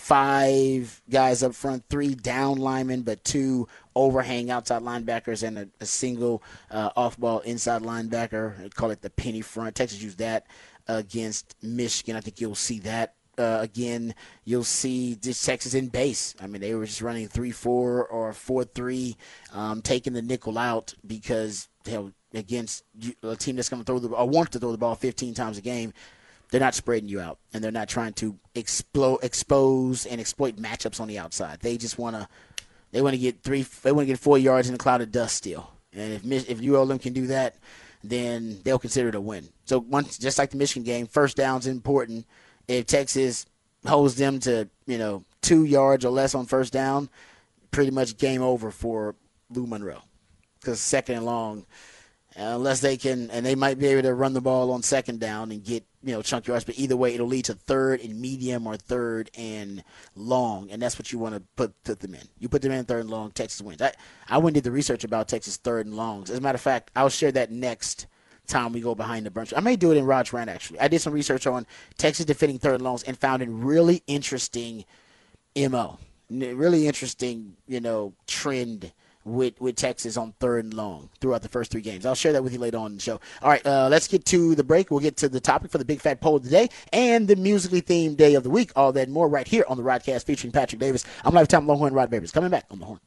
Speaker 9: 5 guys up front, 3 down linemen, but 2 overhang outside linebackers and a single off-ball inside linebacker. They call it the penny front. Texas used that against Michigan. I think you'll see that. Again, you'll see this Texas in base. I mean, they were just running 3-4 or 4-3, taking the nickel out because against a team that's going to throw the or wants to throw the ball 15 times a game, they're not spreading you out and they're not trying to expose and exploit matchups on the outside. They just want to get 4 yards in a cloud of dust still. And if ULM can do that, then they'll consider it a win. So once, just like the Michigan game, first down's important. If Texas holds them to, 2 yards or less on first down, pretty much game over for Lou Monroe. Because second and long, unless they can, and they might be able to run the ball on second down and get, chunk yards, but either way, it'll lead to 3rd and medium or 3rd and long, and that's what you want to put them in. You put them in 3rd and long, Texas wins. I went and did the research about Texas 3rd and longs. As a matter of fact, I'll share that next time we go behind the bunch. I may do it in Raj Rant, actually. I did some research on Texas defending 3rd and longs and found a really interesting MO, really interesting, trend with Texas on 3rd and long throughout the first 3 games. I'll share that with you later on in the show. All right, let's get to the break. We'll get to the topic for the Big Fat Poll of the day and the musically themed day of the week. All that and more right here on the Rodcast featuring Patrick Davis. I'm Lifetime Longhorn Rod Babers. Coming back on the Horn.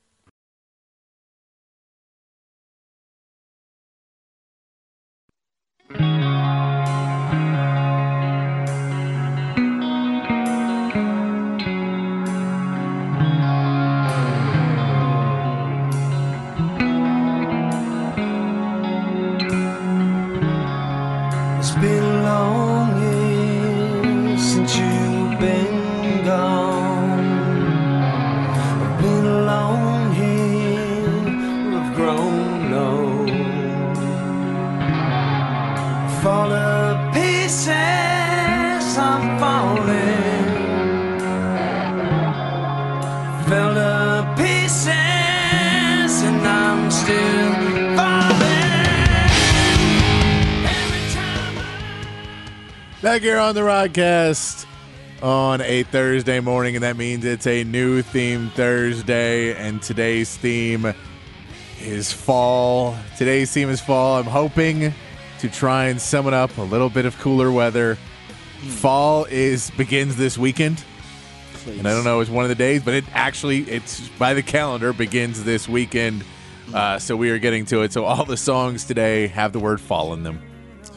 Speaker 10: Back here on the Rodcast on a Thursday morning, and that means it's a new theme Thursday, and today's theme is fall. Today's theme is fall. I'm hoping to try and sum it up, a little bit of cooler weather. Fall begins this weekend. Please. And I don't know, it's one of the days, but it's by the calendar, begins this weekend. So we are getting to it. So all the songs today have the word fall in them.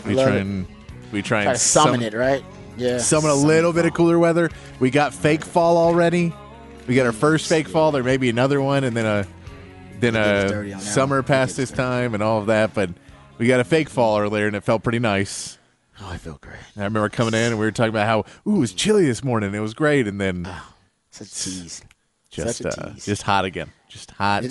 Speaker 10: We try and
Speaker 9: summon it, right? Yeah.
Speaker 10: Summon a little bit of cooler weather. We got fake fall already. We got our first fake fall. There may be another one, and then a summer past this time and all of that. But we got a fake fall earlier, and it felt pretty nice.
Speaker 9: Oh, I feel great.
Speaker 10: I remember coming in, and we were talking about how, it was chilly this morning. It was great, and then
Speaker 9: such a tease.
Speaker 10: Just hot again. Just hot.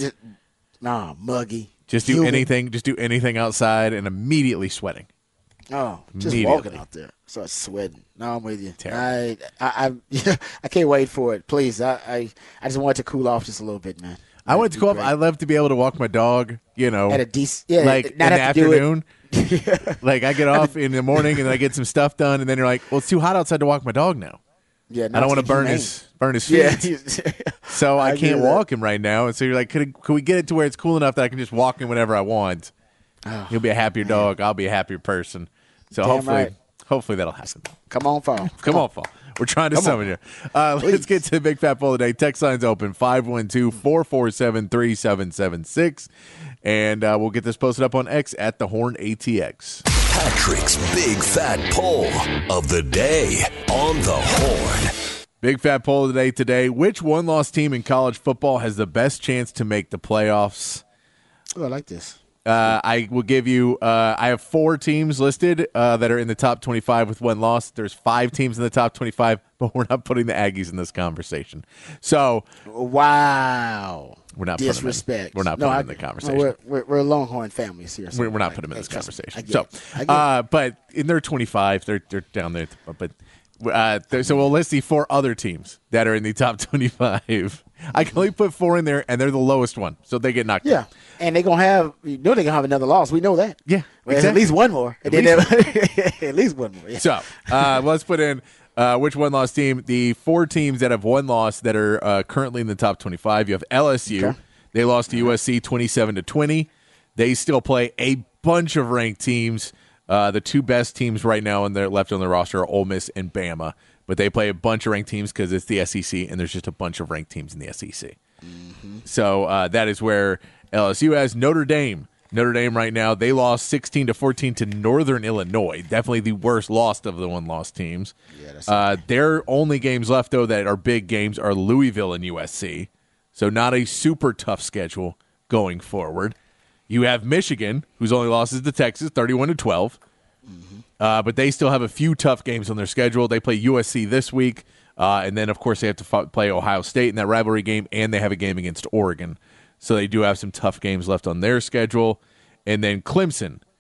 Speaker 9: Muggy.
Speaker 10: Just do anything. Just do anything outside, and immediately sweating.
Speaker 9: Oh, just walking out there, start sweating. No, I'm with you. I can't wait for it. Please, I just want it to cool off just a little bit, man.
Speaker 10: I want it to cool off. I love to be able to walk my dog.
Speaker 9: At a decent,
Speaker 10: like in the afternoon. Like I get off in the morning and then I get some stuff done, and then you're like, well, it's too hot outside to walk my dog now. Yeah, I don't want to burn his feet. So I can't walk him right now. And so you're like, could we get it to where it's cool enough that I can just walk him whenever I want? He'll be a happier dog. I'll be a happier person. So hopefully that'll happen.
Speaker 9: Come on, fall.
Speaker 10: Come on, fall. We're trying to summon you. Let's get to the Big Fat Poll today. Text line's open, 512-447-3776. And we'll get this posted up on X at The Horn ATX.
Speaker 5: Patrick's Big Fat Poll of the day on The Horn.
Speaker 10: Big Fat Poll of the day today. Which one-loss team in college football has the best chance to make the playoffs?
Speaker 9: Oh, I like this.
Speaker 10: I will give you I have 4 teams listed that are in the top 25 with 1 loss. There's 5 teams in the top 25, but we're not putting the Aggies in this conversation. So,
Speaker 9: wow.
Speaker 10: We're not
Speaker 9: disrespect.
Speaker 10: We're not putting them in the conversation.
Speaker 9: We're a Longhorn family, seriously.
Speaker 10: We're not putting them in this conversation. But in their 25, they're down there. But so we'll list the 4 other teams that are in the top 25. I can only put 4 in there, and they're the lowest one, so they get knocked out.
Speaker 9: And they're gonna have another loss. We know that.
Speaker 10: Yeah,
Speaker 9: exactly. At least one more. At least one more. Yeah.
Speaker 10: So let's put in which one-loss team. The 4 teams that have 1 loss that are currently in the top 25. You have LSU. Okay. They lost to USC 27-20. They still play a bunch of ranked teams. The 2 best teams right now left on the roster are Ole Miss and Bama. But they play a bunch of ranked teams because it's the SEC, and there's just a bunch of ranked teams in the SEC. Mm-hmm. So that is where LSU has Notre Dame. Notre Dame right now, they lost 16-14 to Northern Illinois. Definitely the worst loss of the 1-loss teams. Yeah, their only games left, though, that are big games are Louisville and USC. So not a super tough schedule going forward. You have Michigan, whose only loss is to Texas, 31-12. Mm-hmm. But they still have a few tough games on their schedule. They play USC this week, and then, of course, they have to play Ohio State in that rivalry game, and they have a game against Oregon. So they do have some tough games left on their schedule. And then Clemson.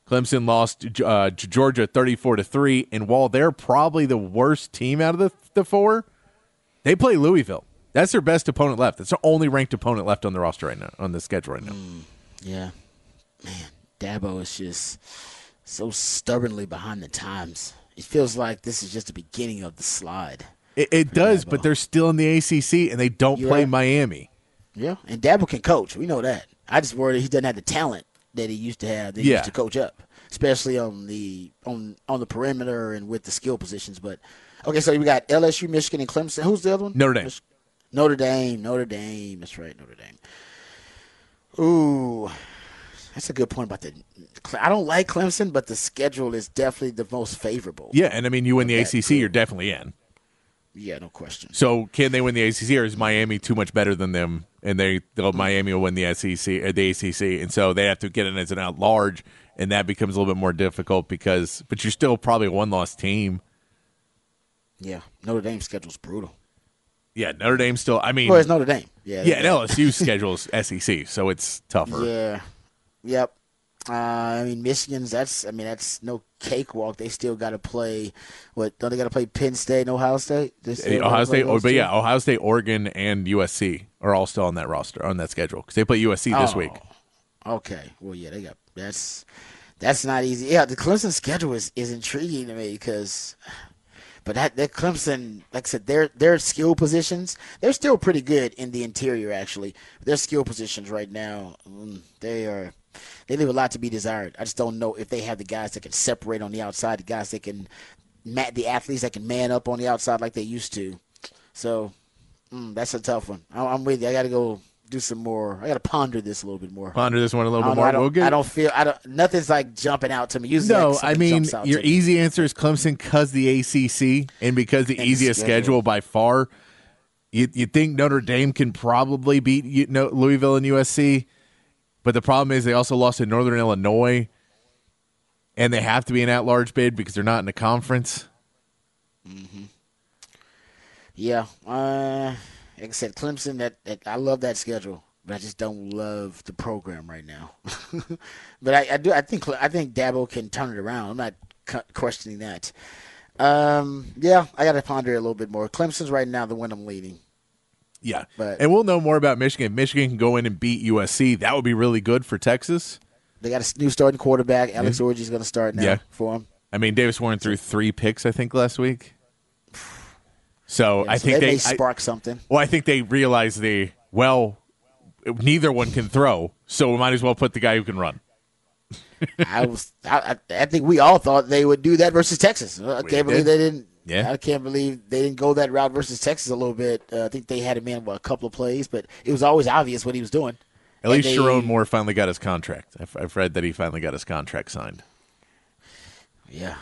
Speaker 10: Clemson lost Georgia 34-3, and while they're probably the worst team out of the four, they play Louisville. That's their best opponent left. That's the only ranked opponent left on the roster right now, on the schedule right now.
Speaker 9: Yeah. Man, Dabo is just so stubbornly behind the times. It feels like this is just the beginning of the slide.
Speaker 10: It does, but they're still in the ACC, and they don't play Miami.
Speaker 9: Yeah, and Dabo can coach. We know that. I just worry that he doesn't have the talent that he used to have, that he used to coach up, especially on the perimeter and with the skill positions. But okay, so we got LSU, Michigan, and Clemson. Who's the other one?
Speaker 10: Notre Dame.
Speaker 9: Notre Dame. That's right, Notre Dame. Ooh, that's a good point about the. I don't like Clemson, but the schedule is definitely the most favorable.
Speaker 10: Yeah, and I mean, you win the ACC, you're definitely in.
Speaker 9: Yeah, no question.
Speaker 10: So, can they win the ACC, or is Miami too much better than them? And Miami will win the SEC or the ACC, and so they have to get in as an at-large, and that becomes a little bit more difficult but you're still probably a one-loss team.
Speaker 9: Yeah, Notre Dame's schedule's brutal.
Speaker 10: Yeah, Notre Dame still. I mean,
Speaker 9: well, it's Notre Dame. Yeah,
Speaker 10: and LSU's schedule's SEC, so it's tougher.
Speaker 9: Yeah, yep. I mean, Michigan's. That's no cakewalk. They still got to play. What? Don't they got to play Penn State and Ohio State?
Speaker 10: Ohio State, Oregon, and USC are all still on that roster, on that schedule, because they play USC this week.
Speaker 9: Okay. Well, yeah, they got that's not easy. Yeah, the Clemson schedule is intriguing to me because. But that Clemson, like I said, their skill positions, they're still pretty good in the interior, actually. Their skill positions right now, they leave a lot to be desired. I just don't know if they have the guys that can separate on the outside, the athletes that can man up on the outside like they used to. So that's a tough one. I'm with you. I got to go do some more. I got to ponder this a little bit more.
Speaker 10: Ponder this one a little bit more.
Speaker 9: Nothing's like jumping out to me. Usually
Speaker 10: I mean, your easy answer is Clemson because the ACC and because the easiest schedule by far. You think Notre Dame can probably beat Louisville and USC, but the problem is they also lost to Northern Illinois, and they have to be an at-large bid because they're not in the conference.
Speaker 9: Mm-hmm. Yeah. Like I said, Clemson. That I love that schedule, but I just don't love the program right now. But I think Dabo can turn it around. I'm not questioning that. Yeah, I got to ponder it a little bit more. Clemson's right now the one I'm leading.
Speaker 10: Yeah, and we'll know more about Michigan. If Michigan can go in and beat USC, that would be really good for Texas.
Speaker 9: They got a new starting quarterback. Alex Orji's going to start now for them.
Speaker 10: I mean, Davis Warren threw 3 picks, I think, last week. So I think
Speaker 9: they spark something.
Speaker 10: Well, I think they realize neither one can throw, so we might as well put the guy who can run.
Speaker 9: I think we all thought they would do that versus Texas. I can't believe they didn't. Yeah. I can't believe they didn't go that route versus Texas a little bit. I think they had him in a couple of plays, but it was always obvious what he was doing.
Speaker 10: At least Sharon Moore finally got his contract. I've read that he finally got his contract signed.
Speaker 9: Yeah.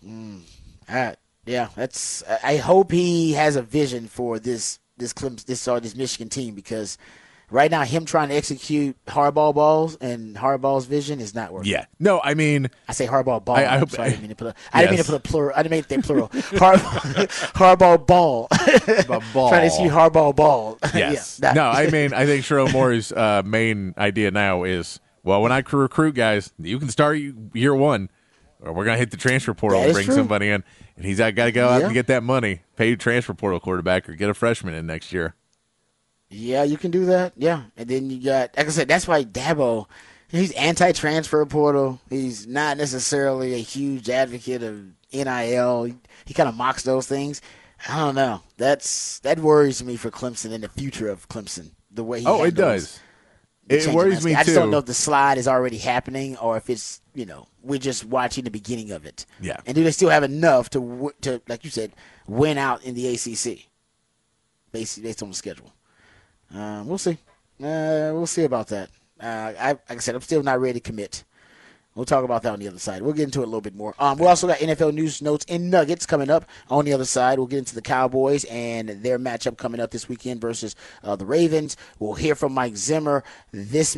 Speaker 9: Yeah, I hope he has a vision for this Michigan team, because right now him trying to execute Harbaugh's vision is not working.
Speaker 10: Yeah, no, I mean
Speaker 9: I say Harbaugh ball. I didn't mean to put a plural. I didn't mean to say plural. Harbaugh ball. Trying to see Harbaugh ball.
Speaker 10: Yes. Yeah, no, I mean I think Sharon Moore's main idea now is, well, when I recruit guys, you can start year one. Or we're going to hit the transfer portal and bring somebody in. And he's got to go out and get that money, pay transfer portal quarterback, or get a freshman in next year.
Speaker 9: Yeah, you can do that. Yeah. And then you got, like I said, that's why Dabo, he's anti-transfer portal. He's not necessarily a huge advocate of NIL. He kind of mocks those things. I don't know. That worries me for Clemson and the future of Clemson, the way he handles
Speaker 10: it does. It worries me, too.
Speaker 9: I just don't know if the slide is already happening or if it's, we're just watching the beginning of it.
Speaker 10: Yeah.
Speaker 9: And do they still have enough to like you said, win out in the ACC based on the schedule? We'll see. We'll see about that. Like I said, I'm still not ready to commit. We'll talk about that on the other side. We'll get into it a little bit more. We also got NFL news, notes, and nuggets coming up on the other side. We'll get into the Cowboys and their matchup coming up this weekend versus the Ravens. We'll hear from Mike Zimmer. It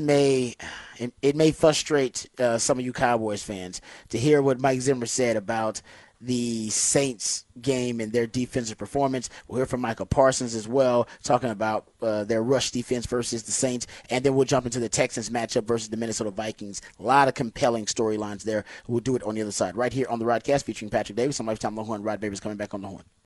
Speaker 9: may frustrate some of you Cowboys fans to hear what Mike Zimmer said about the Saints game and their defensive performance. We'll hear from Michael Parsons as well, talking about their rush defense versus the Saints. And then we'll jump into the Texans matchup versus the Minnesota Vikings. A lot of compelling storylines there. We'll do it on the other side, right here on the Rodcast, featuring Patrick Davis. I'm Lifetime Longhorn. Rod Babers coming back on the horn.